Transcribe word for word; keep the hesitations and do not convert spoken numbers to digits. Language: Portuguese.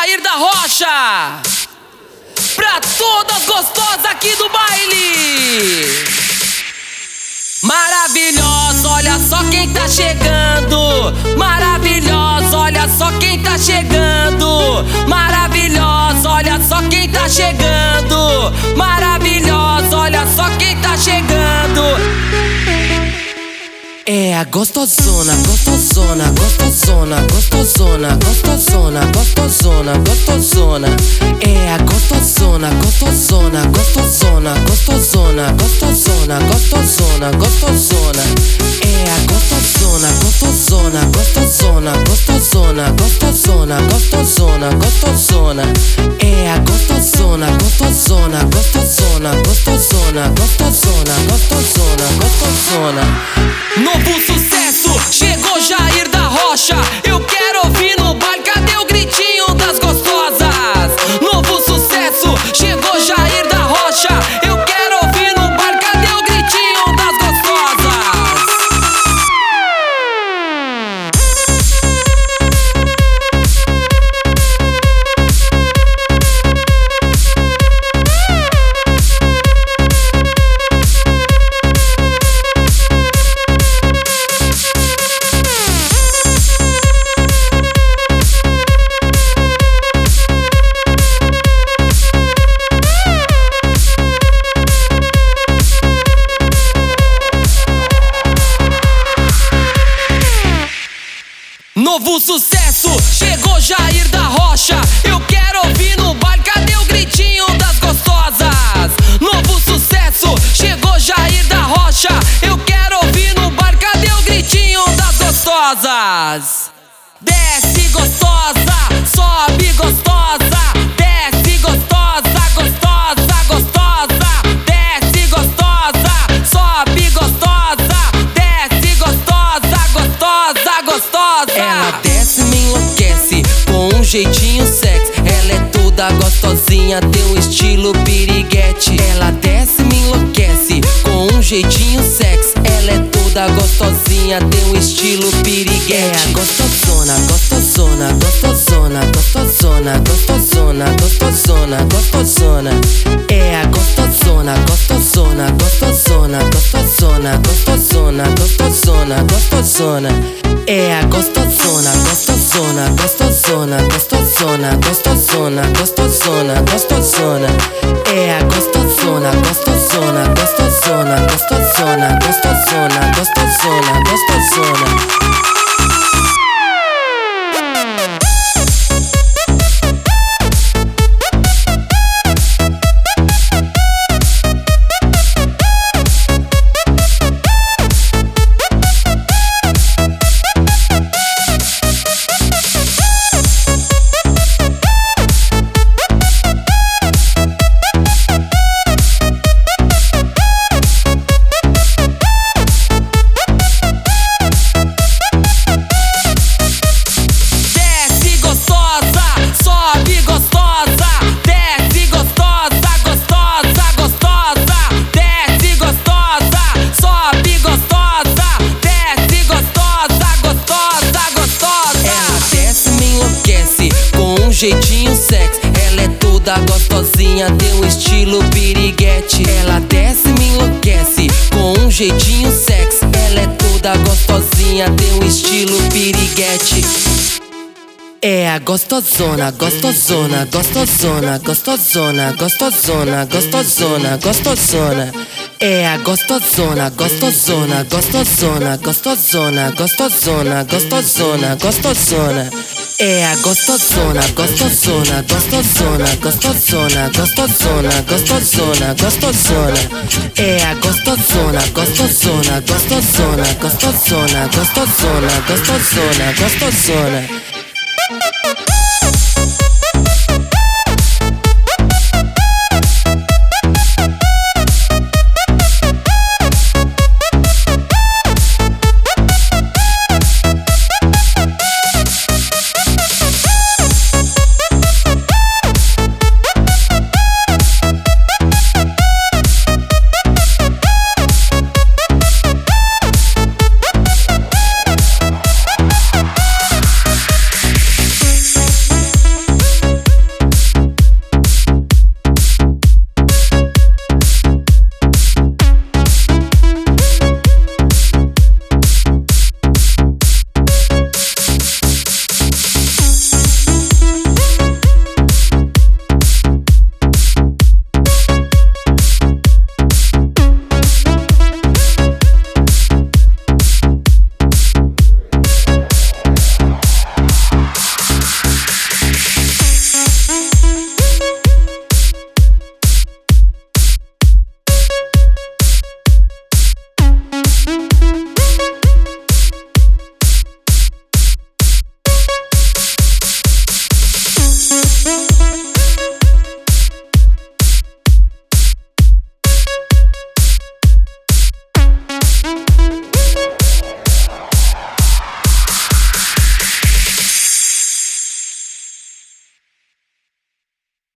Jair da Rocha, pra todas gostosas aqui do baile. Maravilhosa, olha só quem tá chegando. Maravilhosa, olha só quem tá chegando. Maravilhosa, olha só quem tá chegando. Maravilhosa, olha só quem tá chegando. É a gostosona, gostosona, gostosona, gostosona, gostosona, gostosona, gostosona. É a gostosona, gostosona, gostosona, gostosona, gostosona, gostosona, gostosona. É a gostosona, gostosona, gostosona, gostosona, gostosona, gostosona, gostosona. É a gostosona, gostosona, gostosona, gostosona, gostosona, gostosona, gostosona. Novo sucesso, chegou Jair da Rocha. Eu quero ouvir no baile, cadê o gritinho das gostosas? Novo sucesso, chegou Jair da Rocha. Eu quero ouvir no baile, cadê o gritinho das gostosas? Novo sucesso, chegou Jair da Rocha. Eu quero ouvir no baile, cadê o gritinho das gostosas? Novo sucesso, chegou Jair da Rocha. Eu quero ouvir no baile, cadê o gritinho das gostosas? Desce gostosa, sobe gostosa, desce gostosa, gostosa, gostosa, desce gostosa, sobe gostosa, desce gostosa, gostosa, gostosa. Ela desce, me enlouquece com um jeitinho sexy. Ela é toda gostosinha, tem um estilo piriguete. Ela desce, me enlouquece com um jeitinho sexy. Ela é toda gostosinha, tem um estilo piriguete. É a gostosona, gostosona, gostosona, gostosona, gostosona, gostosona, gostosona. É a gostosona, gostosona, gostosona, gostosona, gostosona, gostosona, gostosona. É a gostosona, gostosona, gostosona, gostosona, gostosona, gostosona, gostosona. É a gostosona, gostosona, gostosona, gostosona, gostosona, gostosona, gostosona. Jeitinho sexy, ela é toda gostosinha, tem um estilo piriguete. Ela desce, me enlouquece com um jeitinho sexy. Ela é toda gostosinha, tem um estilo piriguete. É a gostosona, gostosona, gostosona, gostosona, gostosona, gostosona, gostosona. É a gostosona, gostosona, gostosona, gostosona, gostosona, gostosona, gostosona. É a gostosona, gostosona, gostosona, gostosona, gostosona, gostosona, gostosona. É a gostosona, gostosona, gostosona, gostosona, gostosona, gostosona, gostosona.